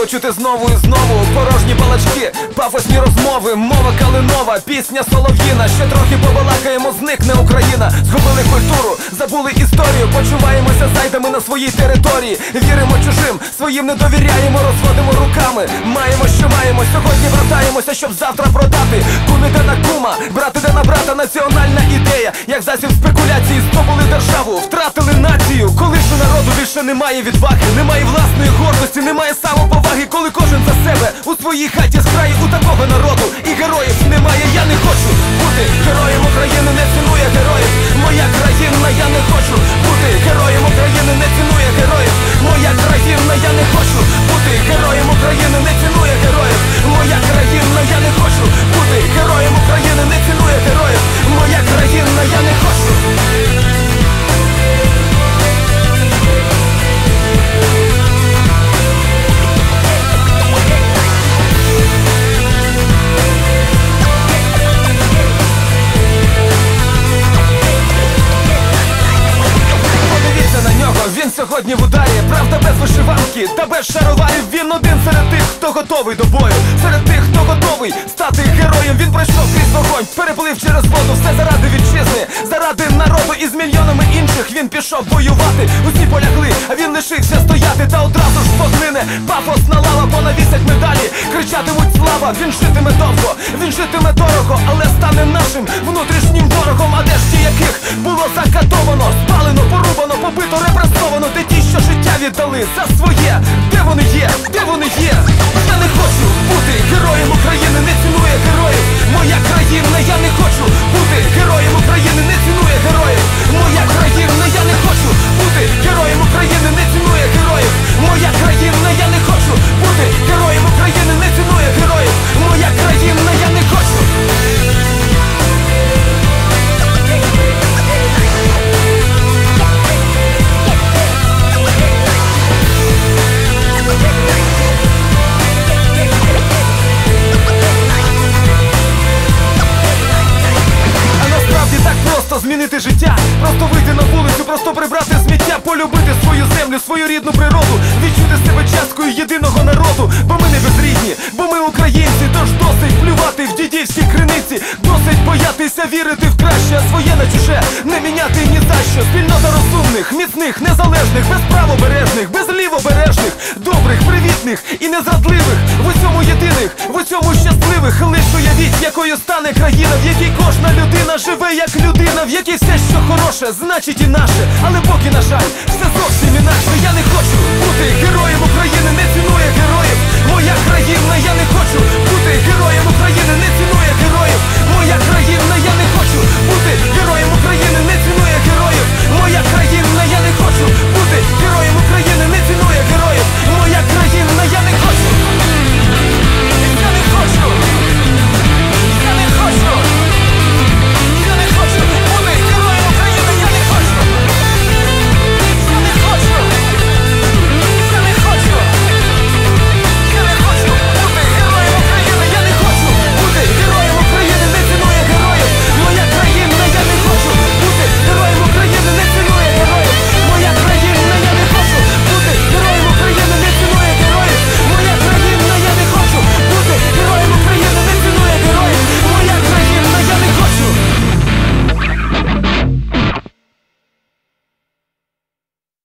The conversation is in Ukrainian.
почути знову і знову порожні балачки, пафосні розмови, мова калинова, пісня солов'їна. Ще трохи побалакаємо, зникне Україна. Згубили культуру, забули історію, почуваємося зайдами на своїй території. Віримо чужим, своїм не довіряємо, розводимо руками. Маємо, що маємо, сьогодні вертаємося, щоб завтра продати. Кумите на кума, брати де на брата, національна ідея, як засіб спекуляції, здобули державу, втратили націю. Коли ж у народу більше немає відваги, немає власної гордості, немає самоповаги, коли кожен за себе у своїй хаті зграє, у такого народу і героїв немає. Я не хочу бути героєм України, не цінує героїв. Моя країна, я не хочу бути героєм України, не цінує героїв. Моя країна, я не хочу бути героєм України, не цінує героїв. Моя країна, я не хочу бути героєм України, не цінує героїв. Моя країна, я не хочу. Він сьогодні в ударі, правда без вишиванки та без шароварів. Він один серед тих, хто готовий до бою, серед тих, хто готовий стати героєм. Він пройшов крізь вогонь, переплив через воду, все заради вітчизни, заради народу. І з мільйонами інших він пішов воювати. Усі полягли, а він лишився стояти. Та одразу ж поглине пафосна лава, бо навісять медалі, кричатимуть слава. Він житиме довго, він житиме дорого, але стане нашим внутрішнім ворогом. А де ж ті, яких було закатовано, спалено, порубано, побито, репресовано? Де ті, що життя віддали за своє? Де вони є? Де вони є? Я не хочу бути героєм України, не цінує героїв. Моя країна, я не хочу бути героєм України, не цінує героїв. Моя країна, я не хочу бути героєм України, не цінує героїв. Моя країна, я не хочу бути героєм України, не цінує героїв. Моя країна, я не хочу. Змінити життя, просто вийти на вулицю, просто прибрати сміття, полюбити свою землю, свою рідну природу, відчути себе часткою єдиного народу. Бо ми не безрідні, бо ми українці. Тож досить плювати в дідівські криниці, досить боятися вірити в краще, а своє на чуже не міняти ні за що. Спільнота розумних, міцних, незалежних, без правобережних, без лівобережних, добрих, привітних і незрадливих, в усьому єдиних, в усьому щасливих. Лиш уявіть, якою стане країна, в якій кожна людина живе як людина, в якій все, що хороше, значить і наше. Але поки, на жаль,